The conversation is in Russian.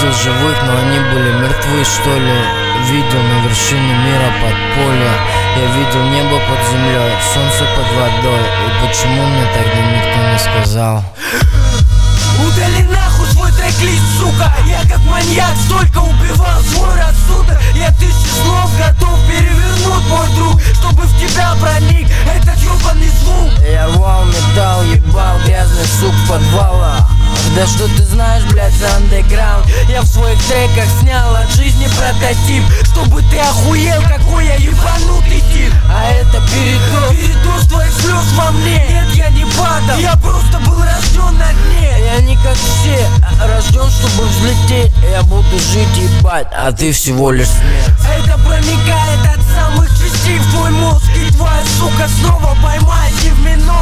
видел живых, но они были мертвы, что ли. Видел на вершине мира подполья. Я видел небо под землей, солнце под водой. И почему мне тогда никто не сказал? Удали нахуй свой трек-лист, сука. Я как маньяк столько убивал свой рассудок. Я тысячи слов готов перевернуть, мой друг, чтобы в тебя проник этот ёбаный звук. Я рвал металл, ебал грязный сук в подвалах. Да что ты знаешь, блядь, за андеграунд? Я в своих треках снял от жизни прототип, чтобы ты охуел, какой я ебанутый тип. А это передоз твоих слез во мне. Нет, я не падал, я просто был рожден на дне. Я не как все, рожден, чтобы взлететь. Я буду жить, ебать, а ты всего лишь смерть. Это проникает от самых частей в твой мозг, и твоя сука снова поймает не в минут.